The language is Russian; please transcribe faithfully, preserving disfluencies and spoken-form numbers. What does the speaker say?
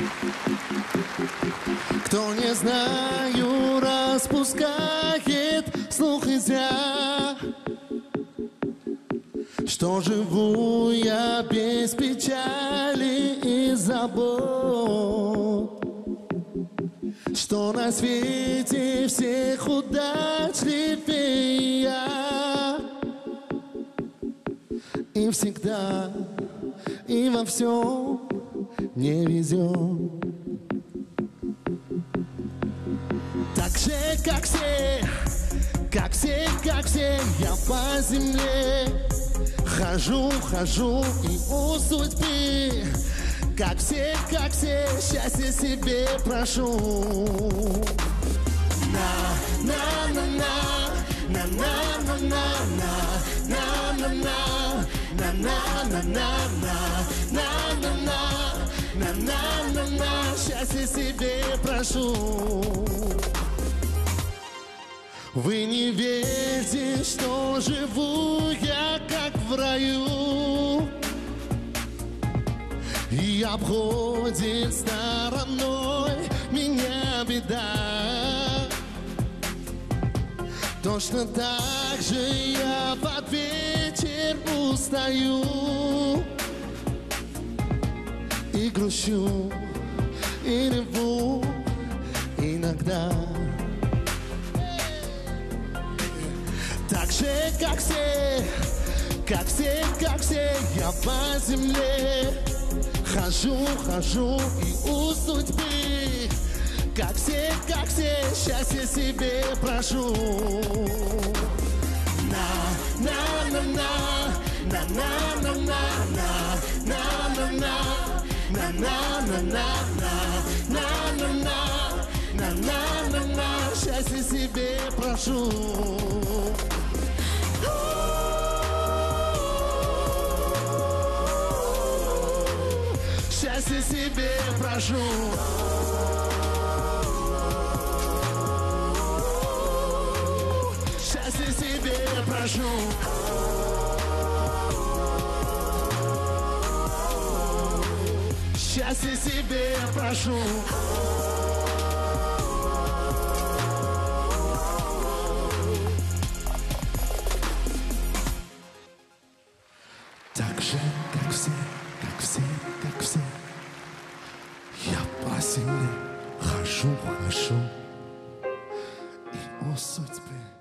Кто, не знаю, распускает слух и зря, что живу я без печали и забот, что на свете всех удачливее я, и всегда и во всем не везет. Так же, как все, как все, как все, я по земле хожу, хожу и у судьбы, как все, как все, счастье себе прошу. На, на, на, на, на, на, на, на, на, на, на, на, на, на, на, на, на, на, на, на, счастье себе прошу. Вы не верьте, что живу я как в раю, и обходит стороной меня беда. Точно так же я под вечер устаю и грущу, и реву иногда. Так же, как все, как все, как все, я по земле хожу, хожу и у судьбы, как все, как все, счастье себе прошу. На, на, на, на, на, на, на, на, на, на, на, на, на, на, на, на, на, счастье себе прошу. Счастье себе прошу. Счастье себе прошу. Счастье себе прошу. Так же, как все, как все, как все, я по земле хожу, хожу и о судьбе